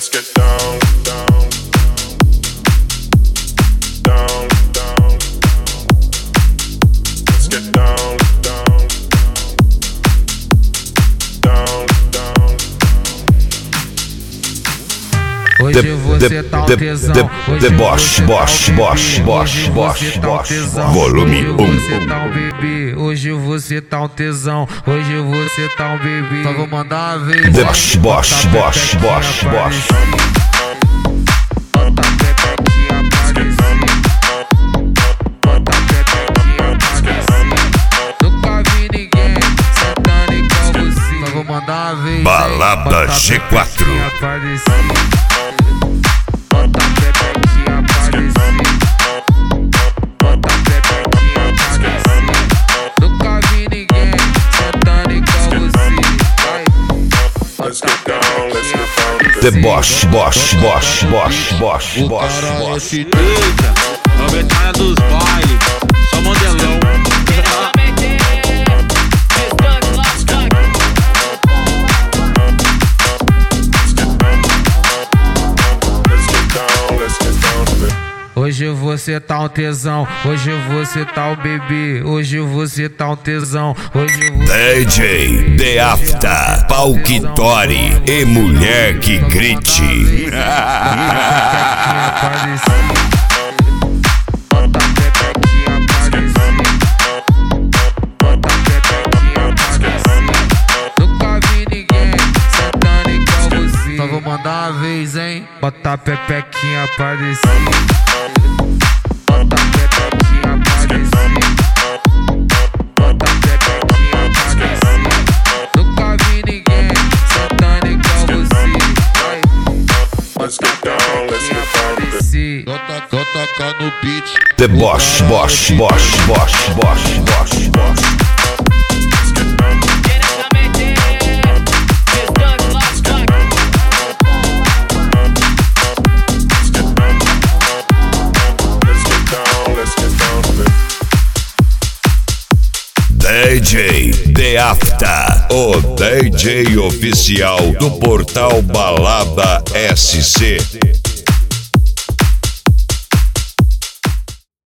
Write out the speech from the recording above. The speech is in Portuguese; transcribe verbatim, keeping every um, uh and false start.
Let's get down, down, down, down. Let's get down, down, down, down. Hoje você tá um tesão. Deboche, boche, boche, boche, boche, boche. Volume um. Hoje você tá um bebê. Hoje você tá um tesão. Hoje você tá um bebê. Só vou mandar uma vez. Deboche, boche, boche, boche, boche. Bota a pepequinha pra descer. Bota a pepequinha pra descer. Nunca vi ninguém sentando igual você. Só vou mandar uma vez. Balada G quatro. Pra descer. Bota a pepequinha pra descer. Bota a pepequinha pra descer. Nunca vi ninguém sentando igual você. Vai. Let's get down, let's get down. Deboche, boche, boche, boche, boche, boche, boche. Eita, a metralha dos bailes, só modelão. Hoje você tá um tesão, hoje você tá um bebê, hoje você tá um tesão, hoje você D J The Afta, Palquitori e mulher que grite. Bota a pepequinha pra descer. Bota a pepequinha pra descer. Nunca vi ninguém sentando igual você. Só vou mandar uma vez, hein? Bota a pepequinha pra descer. Bota a pepequinha pra descer. Bota a pepequinha pra descer. Nunca vi ninguém sentando igual você. Vai. Let's get down, let's get down. Descer. Tô tocando no beat. Deboche, boche, boche, boche, boche, boche, boche. D J The Afta, o D J oficial do portal Balada S C.